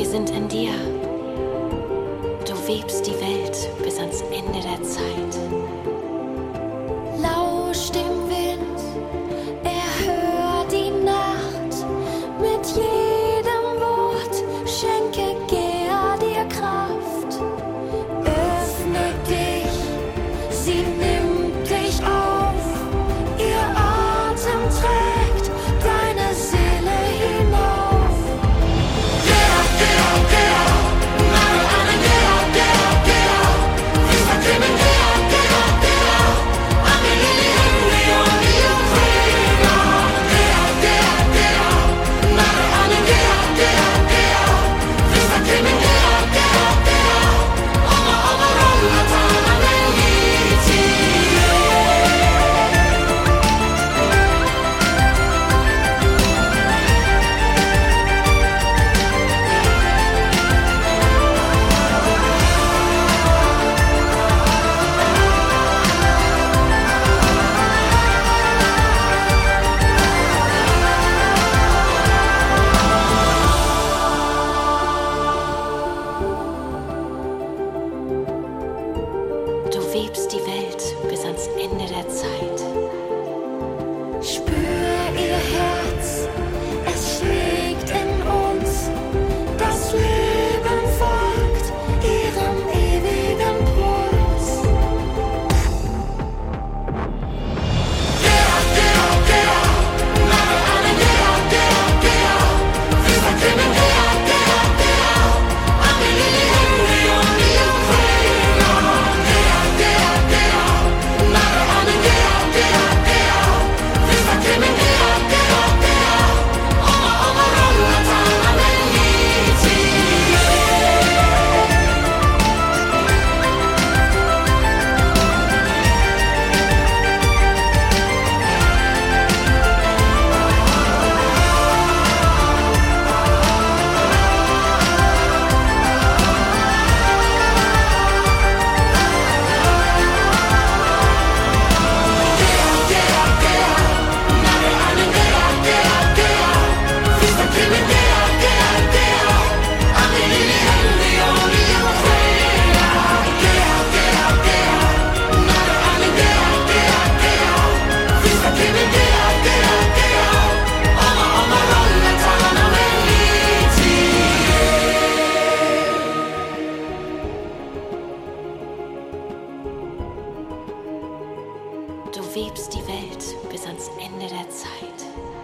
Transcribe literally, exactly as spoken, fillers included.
sind in dir. Du webst die Welt bis ans Ende der Zeit. Lausch dem Wind, erhör die Nacht. Mit jedem Wort schenke Gea dir Kraft. Öffne dich, sie nimmt dich auf. Ihr Atem trägt deine Seele hinauf. Gea, Gea, Gea, mare alle Gea, Gea, Gea. Wir verklimmen Gea, Gea, Gea. Amelie, Henry und die Ukraine. Gea, Gea, Gea, mare alle Gea, Gea, Gea. Wir verklimmen Gea, Gea, Gea. Oma, Oma, Roma, Tana, Meliti. Du webst die Welt bis ans Ende der Zeit. Spür ihr Herz, es schlägt in uns. Das Leben folgt ihrem ewigen Puls. Gea, Gea, Gea, mare alle Gea, Gea, Gea. Wir verklimmen Gea, Gea, Gea. Amelie, Henry und die Ukraine. Gea, Gea, Gea, mare alle Gea, Gea, Gea. Wir verklimmen Gea, Gea, Gea. Oma, Oma, Roma, Tana, Meliti. Du webst die Welt bis ans Ende der Zeit.